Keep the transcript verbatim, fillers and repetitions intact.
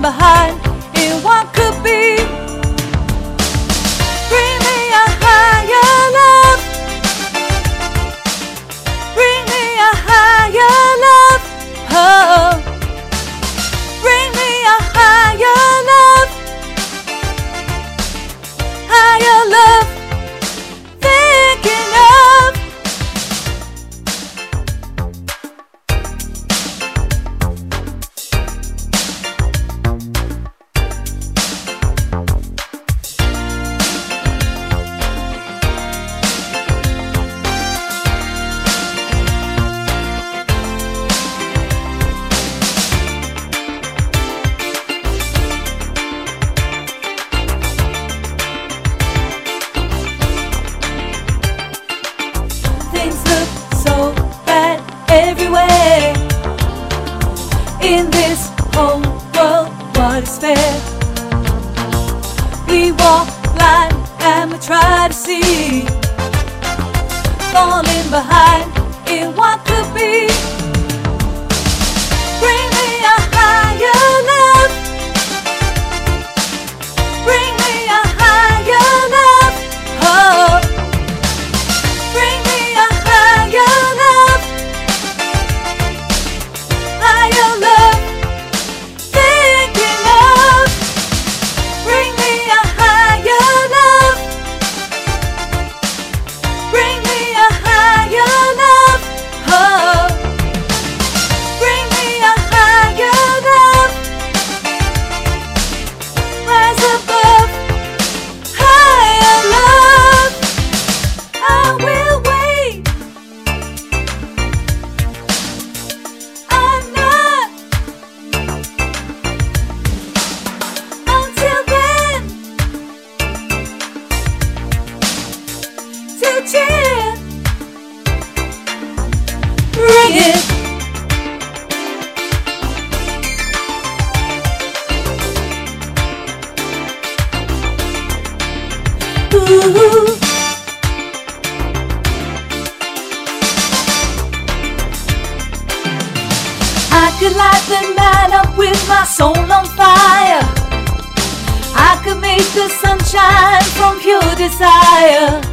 behind in what could be. Bring me a higher love. Bring me a higher love. Oh, bring me a higher love. Higher love. Thinking of things look so bad everywhere. In this whole world, what is fair? We walk blind and we try to see, falling behind in what could be. Bring me a higher love. Bring me a higher love. Oh, bring me a higher love. Higher love. Thinking of. Bring me a higher love. Bring me a higher love. Oh, bring me a higher love. Rise above. Higher love. I will wait. I'm not. Until then, to cheer. Bring it. Ooh. I could light the night up with my soul on fire. I could make the sunshine from pure desire.